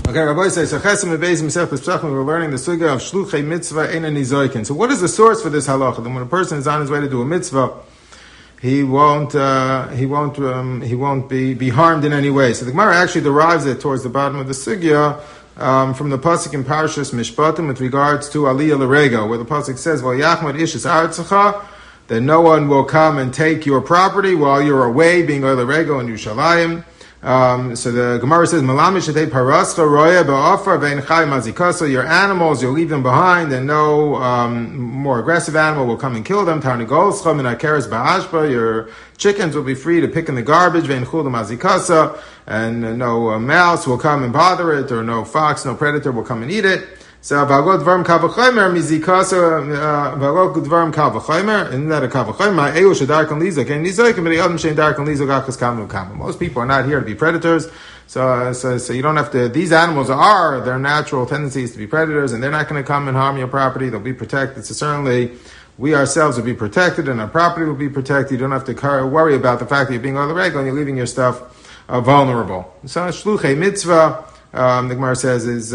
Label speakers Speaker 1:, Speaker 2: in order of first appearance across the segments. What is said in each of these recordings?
Speaker 1: Okay, Rabbi says, so Chesim Beis Masech Pesachim, we're learning the sugya of Shluchei Mitzvah Eina Nizoikin. So what is the source for this halacha? That when a person is on his way to do a mitzvah, he won't be harmed in any way. So the Gemara actually derives it towards the bottom of the sugya from the pasuk in Parshas Mishpatim with regards to Aliyah L'Rego, where the pasuk says, "V'yachmad ishis aretzecha," that no one will come and take your property while you're away, being L'Rego in Yerushalayim. So the Gemara says, your animals, you'll leave them behind, and no more aggressive animal will come and kill them. Your chickens will be free to pick in the garbage, and no mouse will come and bother it, or no fox, no predator will come and eat it. So, Vagot Dvarim Kavachomer, Mizikasa, Vagot Dvarim Kavachomer, and that a Kavachomer, Eil Shadarkan Lizak, and Nizak, and Adam Shem Darkan Lizak, Akas Kamu Kamu. Most people are not here to be predators, so you don't have to, these animals are, their natural tendencies to be predators, and they're not going to come and harm your property, they'll be protected. So certainly, we ourselves will be protected, and our property will be protected. You don't have to worry about the fact that you're being on the regular and you're leaving your stuff vulnerable. So, Shluchei Mitzvah, the Gemara says, is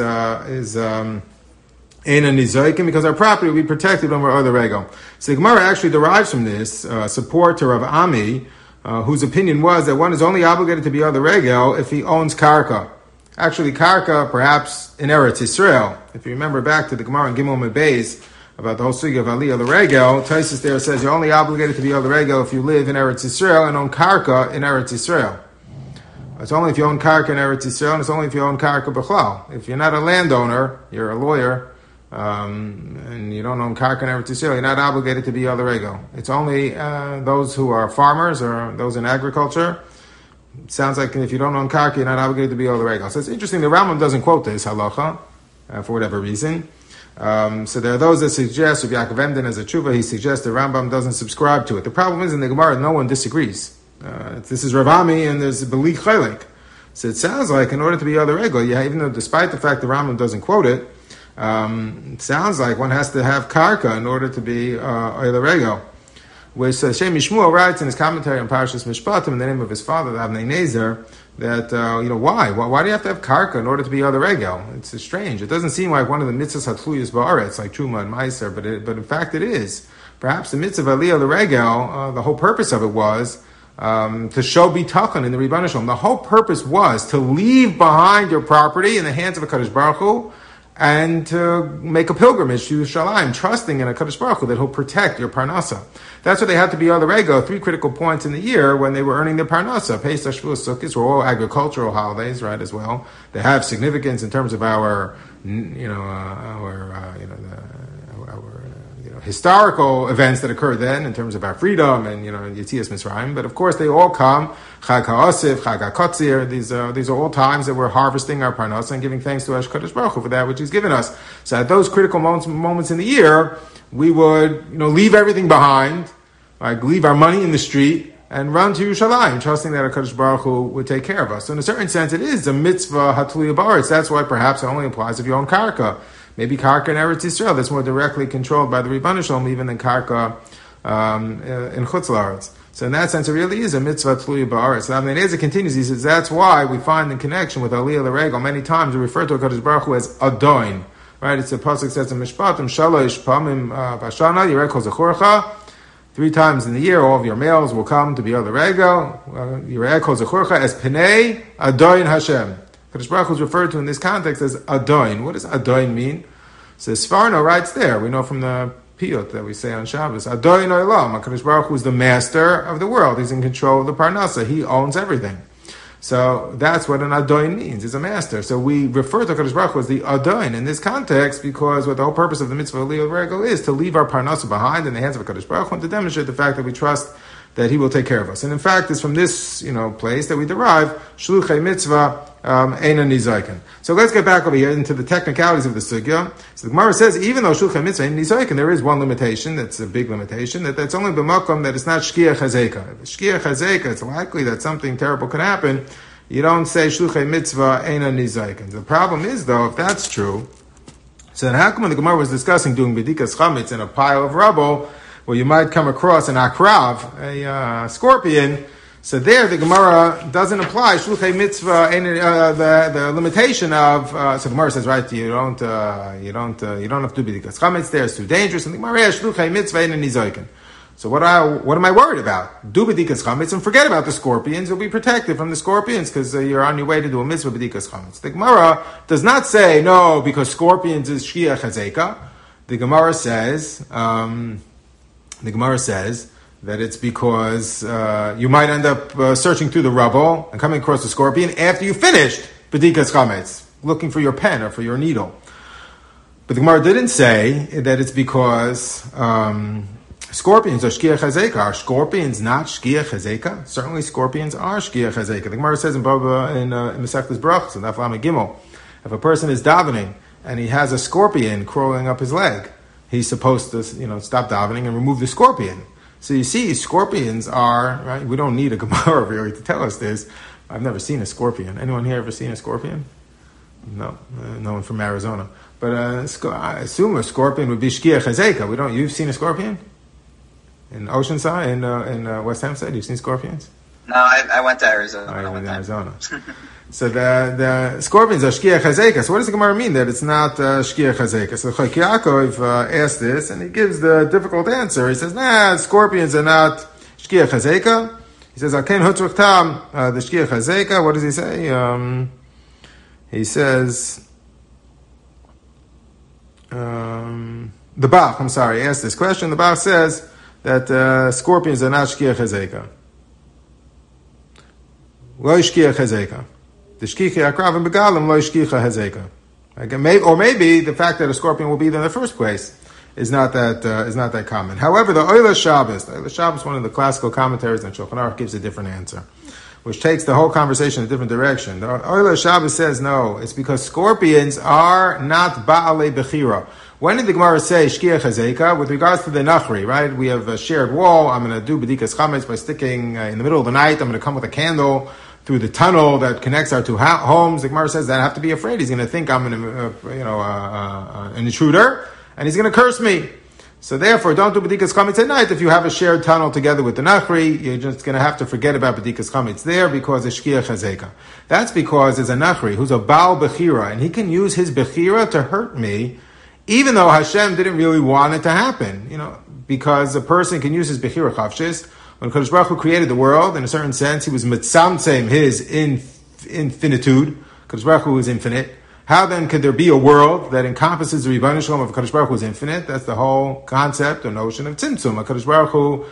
Speaker 1: Eina Nizoikin, because our property will be protected when we're other rego. So the Gemara actually derives from this support to Rav Ami, whose opinion was that one is only obligated to be other rego if he owns karka. Actually, karka, perhaps in Eretz Yisrael. If you remember back to the Gemara in Gimel Mebeis about the whole sugya of Aliyah L'Rego, Taisus there says you're only obligated to be other rego if you live in Eretz Yisrael and own karka in Eretz Yisrael. It's only if you own karka in Eretz Yisrael, and it's only if you own karka b'chlal. If you're not a landowner, you're a lawyer, and you don't own karka in Eretz Yisrael, you're not obligated to be other rego. It's only those who are farmers or those in agriculture. It sounds like if you don't own karka, you're not obligated to be other rego. So it's interesting, the Rambam doesn't quote this halacha for whatever reason. So there are those that suggest, if Yaakov Emden as a tshuva, he suggests the Rambam doesn't subscribe to it. The problem is in the Gemara, no one disagrees. This is Rav Ami and there's Belik Chaylik. So it sounds like in order to be other rego, even though despite the fact the Rambam doesn't quote it, it sounds like one has to have karka in order to be other rego. Which Shem Yishmuel writes in his commentary on Parashas Mishpatim in the name of his father, Avnei Nezer, that why do you have to have karka in order to be other rego? It's strange. It doesn't seem like one of the mitzvahs hatluyos ba'aretz like Truma and Meiser, but in fact it is. Perhaps the mitzvah of Aliyah L'Rego, the whole purpose of it was to show bitachon in the Rebbeinu Shalom. The whole purpose was to leave behind your property in the hands of a Kadosh Baruch Hu and to make a pilgrimage to Yerushalayim, trusting in a Kadosh Baruch Hu that He'll protect your parnasa. That's why they had to be other rego, 3 critical points in the year when they were earning their parnasa. Pesach, Shavuos, Sukkot were all agricultural holidays, right, as well. They have significance in terms of our historical events that occurred then in terms of our freedom and Yetzias Mitzrayim, but of course they all come Chag HaOsif, Chag HaKotzir. These are all times that we're harvesting our parnasa and giving thanks to HaKadosh Baruch Hu for that which He's given us. So at those critical moments in the year, we would leave everything behind, like leave our money in the street and run to Yerushalayim, trusting that HaKadosh Baruch Hu would take care of us. So in a certain sense, it is a mitzvah hatuliyah ba'aretz. That's why perhaps it only applies if you own karka. Maybe karka in Eretz Yisrael that's more directly controlled by the Rebbeinu Shalom even than karka in Chutz La'aretz. So in that sense, it really is a mitzvah tluya ba'aretz. So Avnei Nezer continues. He says that's why we find in connection with Aliyah L'Rego many times we refer to HaKadosh Baruch Hu as Adoin. Right? It's a pasuk says in Mishpatim Shalosh Pamim Bashana Yireh Kol Zechorcha. 3 times in the year, all of your males will come to be Aliyah L'Rego. Yireh Kol Zechorcha as Pnei Adoin Hashem. Kadosh Baruch Hu is referred to in this context as Adoin. What does Adoin mean? So Sfarno writes there, we know from the Piyut that we say on Shabbos, Adoin Olam, Kadosh Baruch Hu is the master of the world. He's in control of the Parnasa. He owns everything. So that's what an Adoin means. He's a master. So we refer to Kadosh Baruch Hu as the Adoin in this context because what the whole purpose of the mitzvah of Aliyah L'Rego is to leave our Parnasa behind in the hands of Kadosh Baruch Hu and to demonstrate the fact that we trust that He will take care of us. And in fact, it's from this place that we derive Shluchei Mitzvah Eina Nizoikin. So let's get back over here into the technicalities of the sugya. So the Gemara says, even though Shluchei Mitzvah Eina Nizoikin, there is one limitation, that's a big limitation, that's only b'makom that it's not Shkiach Hazeka. If it's Shkiach Hazeka, it's likely that something terrible could happen. You don't say Shluchei Mitzvah Eina Nizoikin. The problem is, though, if that's true, so then how come when the Gemara was discussing doing B'dikas Chametz in a pile of rubble, well, you might come across an akrav, a scorpion. So there, the Gemara doesn't apply shluchei mitzvah, the limitation of. So the Gemara says, right, you don't have to do b'dikas chametz there; it's too dangerous. And the Gemara says, shluchei mitzvah ein nizoiken. So what am I worried about? Do b'dikas chametz and forget about the scorpions. You'll be protected from the scorpions because you're on your way to do a mitzvah b'dikas chametz. The Gemara does not say no because scorpions is shkia chazeka. The Gemara says that it's because you might end up searching through the rubble and coming across a scorpion after you finished b'dikas chametz, looking for your pen or for your needle. But the Gemara didn't say that it's because scorpions are shkia chazeka. Are scorpions not shkia chazeka? Certainly scorpions are shkia chazeka. The Gemara says in Masechtas Brachos, in Daf Lamed Gimel, if a person is davening and he has a scorpion crawling up his leg, he's supposed to stop davening and remove the scorpion. So you see, scorpions are, right? We don't need a Gemara really to tell us this. I've never seen a scorpion. Anyone here ever seen a scorpion? No, no one from Arizona. But I assume a scorpion would be shkia chazeka. You've seen a scorpion? In Oceanside, in West Hampstead, you've seen scorpions?
Speaker 2: No, I went to Arizona.
Speaker 1: I went to Arizona. So the scorpions are shkia chazeka. So what does the Gemara mean that it's not shkia chazeka? So Chayk Yaakov asked this, and he gives the difficult answer. He says, scorpions are not shkia chazeka. He says, Aken hutzruk tam, the shkia chazeka. What does he say? He says, the Bach, asked this question. The Bach says that scorpions are not shkia chazeka. Lo shkia chazeka. The shkicha akrav and begalim lo shkicha hazeka. Or maybe the fact that a scorpion will be there in the first place is not that common. However, the Oila Shabbos, one of the classical commentaries on Shulchan Aruch, gives a different answer, which takes the whole conversation in a different direction. The Oila Shabbos says no, it's because scorpions are not ba'alei bechira. When did the Gemara say shkia chazeka? With regards to the nachri, right? We have a shared wall. I'm going to do b'dikas chametz by sticking in the middle of the night. I'm going to come with a candle through the tunnel that connects our two homes. The Gemara says that I have to be afraid. He's going to think I'm an intruder, and he's going to curse me. So therefore, don't do b'dikas chametz at night. If you have a shared tunnel together with the nachri, you're just going to have to forget about b'dikas chametz there because it's shkia chazeka. That's because there's a nachri who's a baal bechira, and he can use his bechira to hurt me, even though Hashem didn't really want it to happen. Because a person can use his bechira chavshis. When Kadosh Baruch Hu created the world, in a certain sense, he was mitzamtzem his infinitude. Kadosh Baruch Hu is infinite. How then could there be a world that encompasses the Rebbeinu Shalom of Kadosh Baruch Hu is infinite? That's the whole concept or notion of tzimtzum. Kadosh Baruch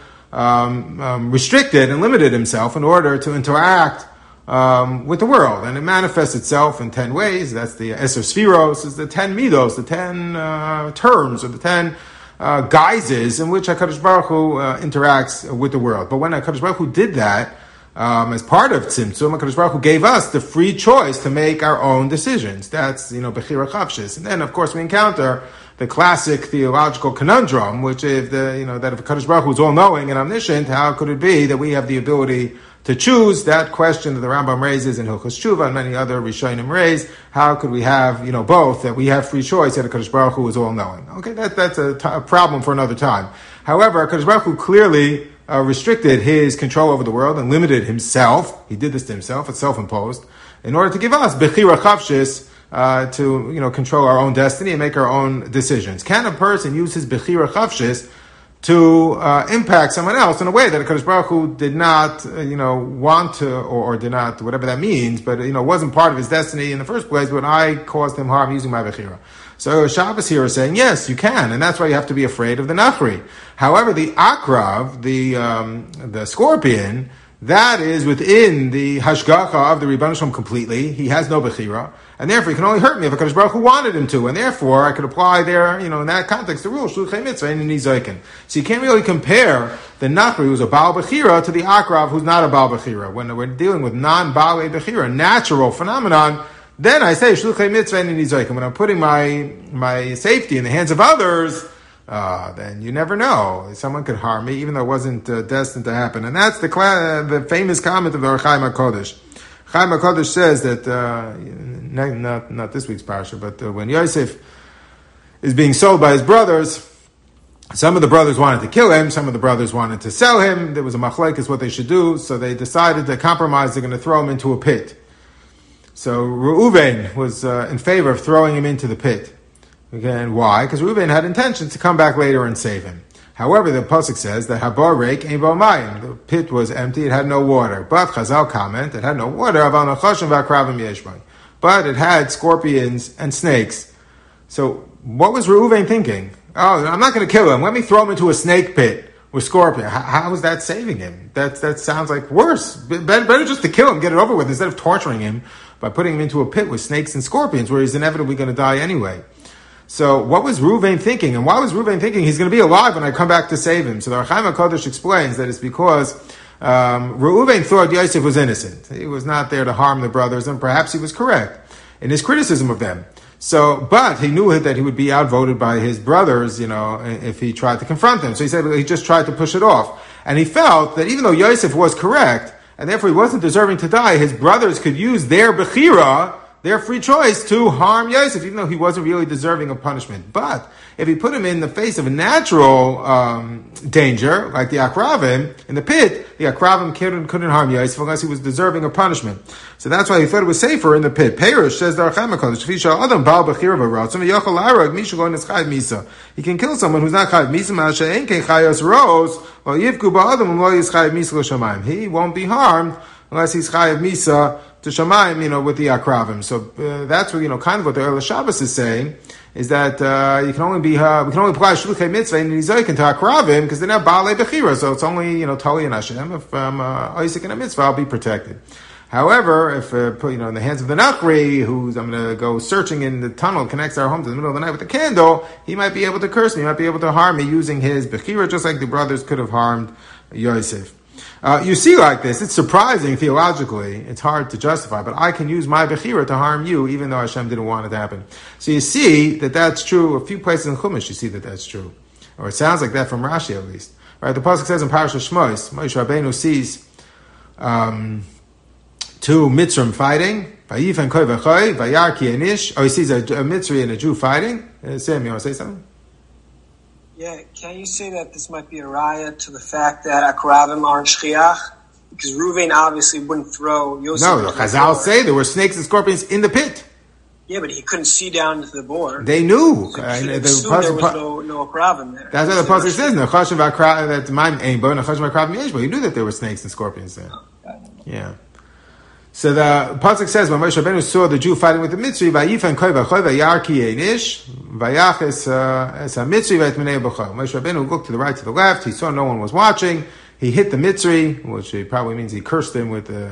Speaker 1: Hu restricted and limited himself in order to interact with the world. And it manifests itself in 10 ways. That's the Eser Sfiros, is the 10 midos, the 10 terms, or the 10 guises in which HaKadosh Baruch Hu interacts with the world. But when HaKadosh Baruch Hu did that, as part of Tzimtzum, HaKadosh Baruch Hu gave us the free choice to make our own decisions. That's, Bechira Chavshis. And then, of course, we encounter the classic theological conundrum, which is that if HaKadosh Baruch Hu is all-knowing and omniscient, how could it be that we have the ability to choose? That question that the Rambam raises in Hilchos Tshuva and many other Rishonim raise. How could we have, both, that we have free choice, that HaKadosh Baruch Hu is all-knowing? Okay, that's a problem for another time. However, HaKadosh Baruch Hu clearly restricted his control over the world and limited himself. He did this to himself, it's self-imposed, in order to give us Bechira Chavshis, to, control our own destiny and make our own decisions. Can a person use his Bechira Chavshis to impact someone else in a way that HaKadosh Baruch Hu did not, want to, or did not, whatever that means, but, wasn't part of his destiny in the first place, but I caused him harm using my Bechira. So Shabbos here is saying, yes, you can, and that's why you have to be afraid of the Nachri. However, the Akrav, the scorpion, that is within the Hashgacha of the Rebbeinu Shalom completely. He has no Bechira, and therefore he can only hurt me if HaKadosh Baruch Hu wanted him to, and therefore I could apply there, in that context, the rule, Shluchei Mitzvah, and Nizoikin. So you can't really compare the Nachri, who's a Baal Bechira, to the Akrav, who's not a Baal Bechira. When we're dealing with non-Baal Bechira, natural phenomenon, then I say, Shluchei Mitzvah, and Nizoikin. When I'm putting my safety in the hands of others, then you never know. Someone could harm me, even though it wasn't destined to happen. And that's the famous comment of the Ohr Chaim HaKodesh. Chaim HaKodesh says that, not this week's parasha, but when Yosef is being sold by his brothers, Some of the brothers wanted to kill him. Some of the brothers wanted to sell him. There was a machlekes what they should do. So they decided to compromise. They're going to throw him into a pit. So Reuven was in favor of throwing him into the pit. Again, why? Because Reuven had intentions to come back later and save him. However, the pasuk says that Habar Reik Ein Bo Mayim. The pit was empty; it had no water. But Chazal comment, it had no water. Aval Nachashim v'Akravim Yesh Bo. But it had scorpions and snakes. So, what was Reuven thinking? Oh, I'm not going to kill him. Let me throw him into a snake pit with scorpion. How is that saving him? That sounds like worse. Better just to kill him, get it over with, instead of torturing him by putting him into a pit with snakes and scorpions, where he's inevitably going to die anyway. So what was Reuven thinking? And why was Reuven thinking he's going to be alive when I come back to save him? So the Rechaim HaKodesh explains that it's because Reuven thought Yosef was innocent. He was not there to harm the brothers, and perhaps he was correct in his criticism of them. So, but he knew that he would be outvoted by his brothers, if he tried to confront them. So he said he just tried to push it off. And he felt that even though Yosef was correct, and therefore he wasn't deserving to die, his brothers could use their bechira, their free choice, to harm Yosef, even though he wasn't really deserving of punishment. But if he put him in the face of a natural danger, like the Akravim, in the pit, the Akravim couldn't harm Yosef unless he was deserving of punishment. So that's why he thought it was safer in the pit. Perush says, he can kill someone who's not chayav misa. He won't be harmed unless he's chayav misa to Shamayim, with the Akravim. So that's what, kind of what the Earl Shabbos is saying, is that we can only apply Shluchei Mitzvah and Nizoikin to Akravim, because they're not Baalei Bechira, so it's only, Tali and Hashem. If I'm Isaac and a Mitzvah, I'll be protected. However, if in the hands of the Nachri, who's I'm going to go searching in the tunnel, connects our home to the middle of the night with a candle, he might be able to curse me, he might be able to harm me using his Bechira, just like the brothers could have harmed Yosef. You see like this, it's surprising theologically, it's hard to justify, but I can use my Bechira to harm you, even though Hashem didn't want it to happen. So you see that that's true. A few places in Chumash you see that that's true. Or it sounds like that from Rashi at least. Right? The Pasuk says in Parashat Shmos, Moshe Rabbeinu sees two Mitzrim fighting, Vayifan Koi V'choi, Vayar Ki Enish, or he sees a Mitzri and a Jew fighting. Sam, you want to say something?
Speaker 3: Yeah, can you say that this might be a raya to the fact that Akravim aren't shchiach? Because Reuven obviously wouldn't throw Yosef.
Speaker 1: No, the Chazal say there were snakes and scorpions in the pit.
Speaker 3: Yeah, but he couldn't see down into the boar.
Speaker 1: They knew.
Speaker 3: So there was no Akravim there.
Speaker 1: That's what the Pasuk says. He knew that there were snakes and scorpions there. Yeah. So the pasuk says when Moshe Rabbeinu saw the Jew fighting with the Mitzri, Vayifan Koi V'choi Vayar Ki Einish Vayach es HaMitzri V'etmenei B'choi. Moshe Rabbeinu looked to the right, to the left. He saw no one was watching. He hit the Mitzri, which probably means he cursed him with the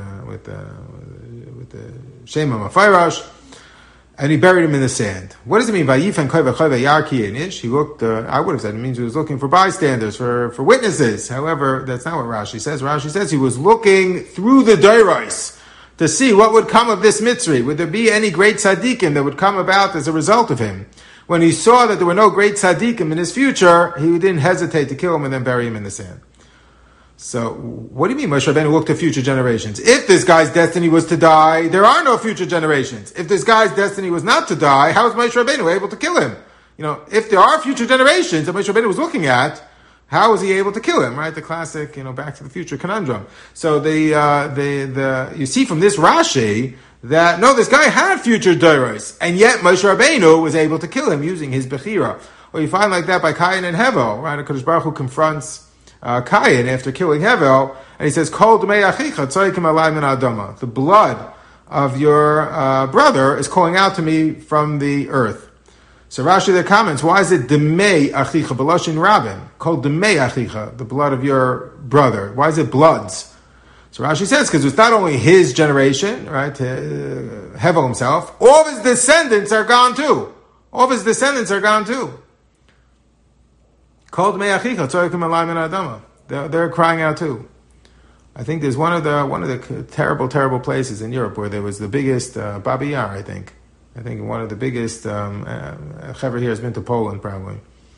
Speaker 1: Shem HaMafayrash, and he buried him in the sand. What does it mean? Vayifan Koi V'choi Vayar Ki Einish. He looked. I would have said it means he was looking for bystanders, for witnesses. However, that's not what Rashi says. Rashi says he was looking through the deiros to see what would come of this Mitzri. Would there be any great tzaddikim that would come about as a result of him? When he saw that there were no great tzaddikim in his future, he didn't hesitate to kill him and then bury him in the sand. So, what do you mean Moshe Rabbeinu looked to future generations? If this guy's destiny was to die, there are no future generations. If this guy's destiny was not to die, how is Moshe Rabbeinu able to kill him? If there are future generations that Moshe Rabbeinu was looking at, how was he able to kill him? Right, the classic, Back to the Future conundrum. So you see from this Rashi that no, this guy had future deiros, and yet Moshe Rabbeinu was able to kill him using his bechira. Or you find like that by Cain and Hevel. Right, HaKadosh Baruch Hu confronts Cain after killing Hevel, and he says, "Kol d'mei achicha tzorikim alai min adama." The blood of your brother is calling out to me from the earth. So Rashi there comments, why is it Demei Achicha B'Loshin Rabin? Called Demei Achicha, the blood of your brother. Why is it bloods? So Rashi says, because it's not only his generation, right, Hevel himself, all of his descendants are gone too. All of his descendants are gone too. Called Demei Achicha, Tzorikim Alai Min Adama. They're crying out too. I think there's one of the terrible, terrible places in Europe where there was the biggest, Babi Yar, I think one of the biggest, Chaver here has been to Poland probably.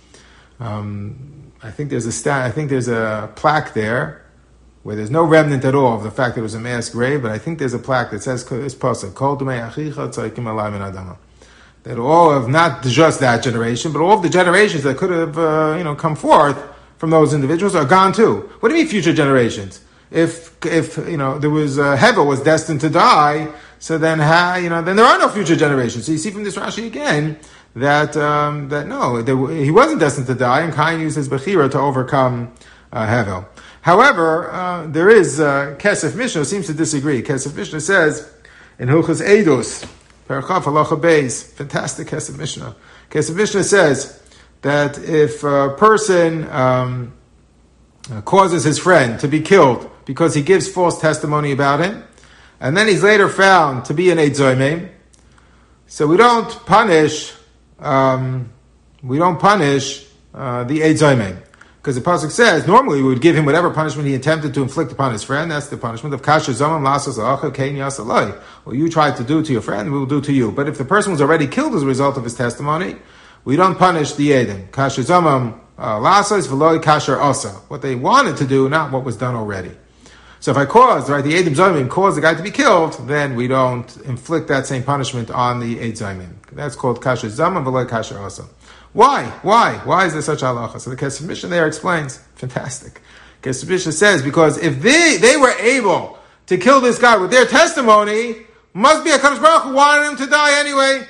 Speaker 1: I think there's a plaque there where there's no remnant at all of the fact that it was a mass grave, but I think there's a plaque that says this pasuk, Kol D'mei Achicha Tzorikim Alai Min Adama. that all of not just that generation, but all of the generations that could have, come forth from those individuals are gone too. What do you mean future generations? If there was Hevel was destined to die, so then then there are no future generations. So you see from this Rashi again that he wasn't destined to die, and Cain used his Bechira to overcome Hevel. However, there is Kesef Mishnah seems to disagree. Kesef Mishnah says in Hilchos Eidos, Perachaf Halacha Beis, fantastic Kesef Mishnah. Kesef Mishnah says that if a person causes his friend to be killed because he gives false testimony about him, and then he's later found to be an Eid Zoymim, so we don't punish the Eid Zoymim. Because the pasuk says, normally we would give him whatever punishment he attempted to inflict upon his friend. That's the punishment of kasher zamam lasos la'achav kein yasaloi. What you tried to do to your friend, we will do to you. But if the person was already killed as a result of his testimony, we don't punish the edim. Kasher zamam lasos v'loi kasher asa. What they wanted to do, not what was done already. So if I caused, the edim zomim caused the guy to be killed, then we don't inflict that same punishment on the eid zomim. That's called kasher zamam v'loi kasher asa. Why? Why is there such halacha? So the Kesef Mishnah there explains. Fantastic. Kesef Mishnah says, because if they were able to kill this guy with their testimony, must be a HaKadosh Baruch Hu wanted him to die anyway.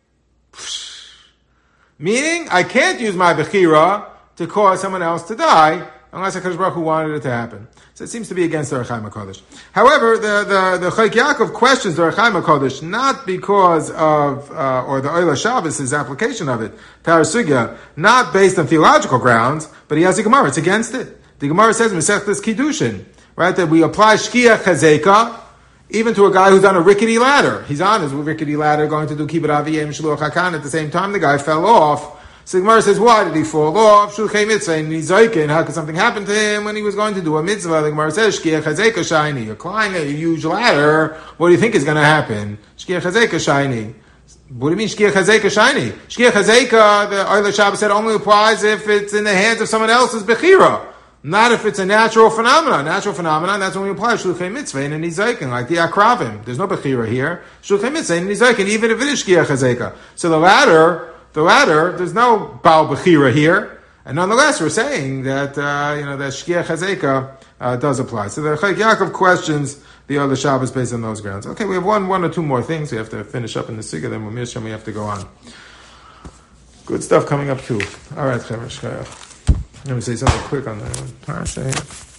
Speaker 1: Meaning, I can't use my Bechira to cause someone else to die, unless HaKadosh Baruch Hu wanted it to happen. So it seems to be against the Rechaim HaKodesh. However, the Chayk Yaakov questions the Rechaim HaKodesh not because of, or the Oila Shabbos, his application of it, Parasugya, not based on theological grounds, but he has a Gemara. It's against it. The Gemara says, Mesechtes Kiddushin, right, that we apply Shkia Chazeka, even to a guy who's on a rickety ladder. He's on his rickety ladder going to do Kibbut Aviyim Shluch HaKan. At the same time, the guy fell off. So the Gemara says, why did he fall off? Shulchei mitzvah, and he's zoikin. How could something happen to him when he was going to do a mitzvah? The Gemara says, Shkia chazeka shayni. You're climbing a huge ladder. What do you think is going to happen? Shkia chazeka shayni. What do you mean Shkia chazeka shayni? Shkia chazeka, the Oila Shabbos said, only applies if it's in the hands of someone else's bechira. Not if it's a natural phenomenon. Natural phenomenon, that's when we apply Shulchei mitzvah and nizoikin, like the akravim. There's no bechira here. Shulchei mitzvah and nizoikin, even if it is Shkia chazeka. So the ladder, there's no Baal Bechira here, and nonetheless we're saying that that Shkia Chazeka does apply. So the Chayk Yaakov questions the other Shabbos based on those grounds. Okay, we have one or two more things we have to finish up in the Sigah, then Misham we have to go on. Good stuff coming up too. All right, Chaver Shkaya. Let me say something quick on that one.